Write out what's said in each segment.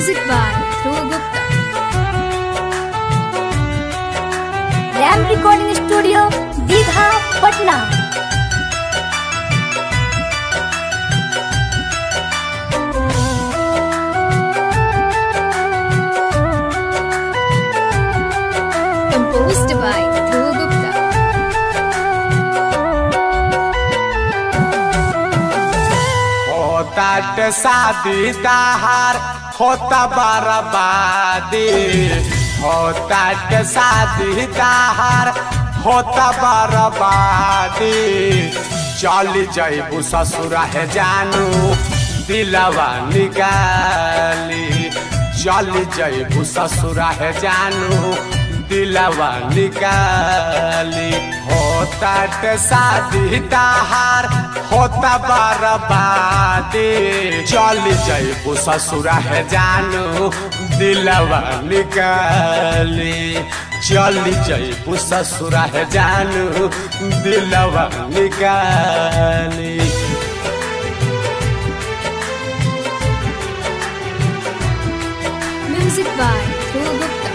Music by Dhruv Gupta. RAM Recording Studio, Digha, Patna. Composed by Dhruv Gupta. होता शादी तहार होता बर्बादी होता शादी तहार होता बर्बादी चल जैबू ससुरा है जानू दिलवा निकाली चल जैबू ससुरा है जानू दिलवा निकाली होता शादी तहार होता बर्बादी चल जैबू ससुरा है जानू दिलवा निकाली चल जैबू ससुरा है जानू दिलवा निकाली। Music by Dhruv Gupta.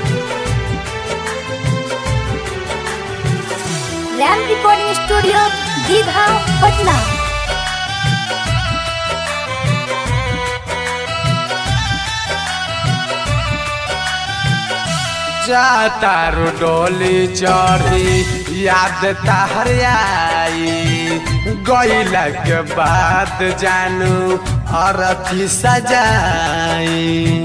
RAM Recording Studio, Digha, Patna. जाता डोली चढ़ी याद तहरियाई गईला के बाद जानू अरथी सजाई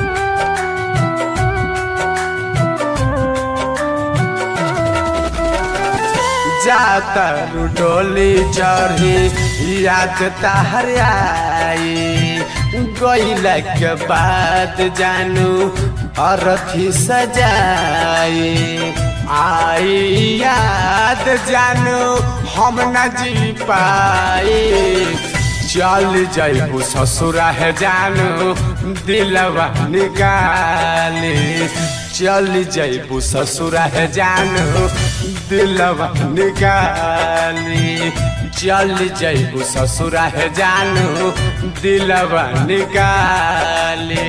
जाता डोली चढ़ी याद तहरियाई गईला के बाद जानू अरथी सजाई आई याद जानू हम न जी पाई चल जैबू ससुरा है जानू दिलवा निकाली चल जैबू ससुरा है जानू दिलवा निकाली चल जैबू ससुरा है जानू दिलवा निकाली।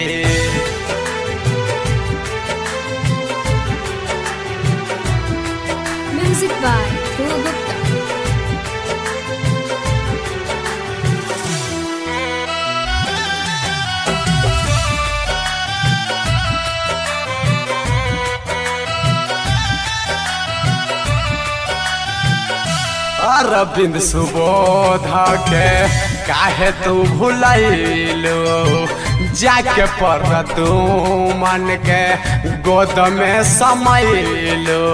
Music by Dhruv Gupta. Arvind Subodh के काहे तू भुलैलो जाके पर तू मन के गोद में समैलो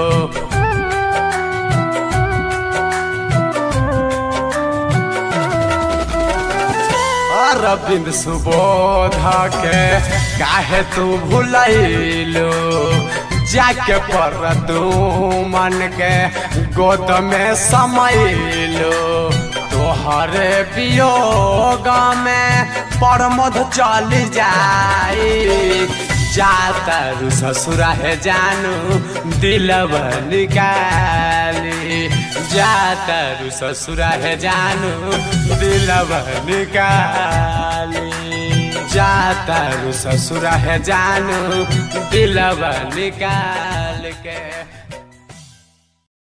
अरविंद सुबोध के काहे तू भुलैलो जाके पर तू मन के गोद में समैलो तोहरे वियोग में प्रमोद चल जाई जाता रू ससुरा है जानू दिलवा निकाली जाता रू ससुरा है जानू दिलवा निकाली जाता रू ससुरा है जानू दिलवा निकाल के।